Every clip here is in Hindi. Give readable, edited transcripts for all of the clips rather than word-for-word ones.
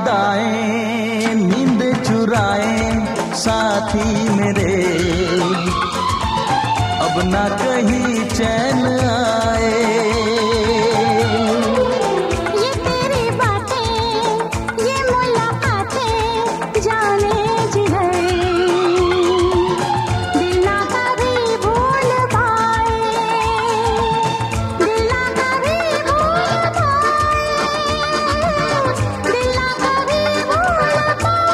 सताए, नींद चुराए साथी मेरे, अब ना कहीं चैन आए। ये तेरी बातें, ये मुलाकातें जाने जिगर, दिल ना कभी भूल पाए, दिल ना कभी भूल पाए, दिल ना कभी भूल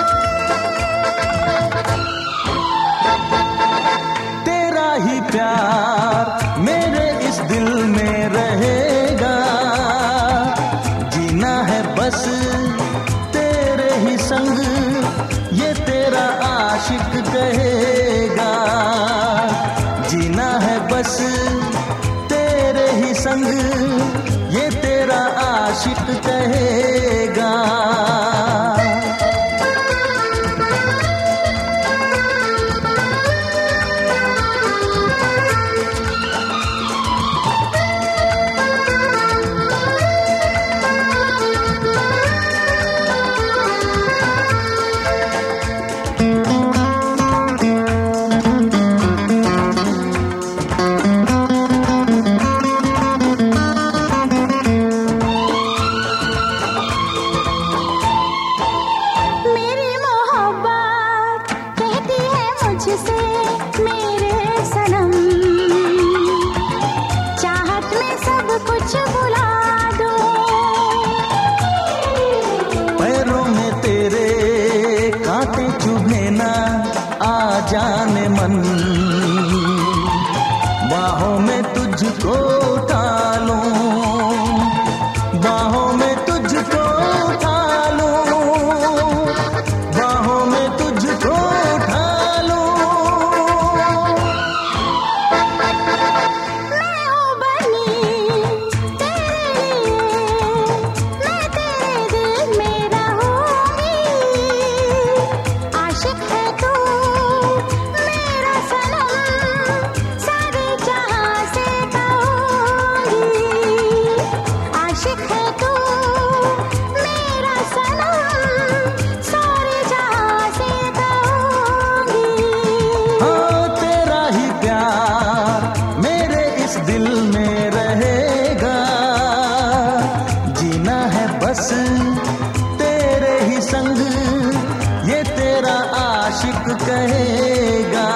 पाए। तेरा ही प्यार मेरे इस दिल में रहेगा, जीना है बस तेरे ही संग, ये तेरा आशिक कहेगा। जीना है बस तेरे ही संग, ये तेरा आशिक कहेगा। मेरी मोहब्बत कहती है मुझसे मेरे सनम, चाहत में सब कुछ भुला दो। पैरों में तेरे कांटे चुभे ना आ जाने मन, बाहों में तुझको उठा लूं, बाहों में तुझको उठा लूं, बाहों में तुझको उठा लूं। मैं हूँ बनी तेरे लिए, मैं तेरे दिल में रहूंगी, आशिक है तू मेरा सनम, सारे जहां से कहूंगी, आशिक है तू मेरा सनम, सारे जहां से कहूंगी। हाँ, तेरा ही प्यार मेरे इस दिल में रहेगा, जीना है बस तेरे ही संग, ये तेरा आशिक कहेगा।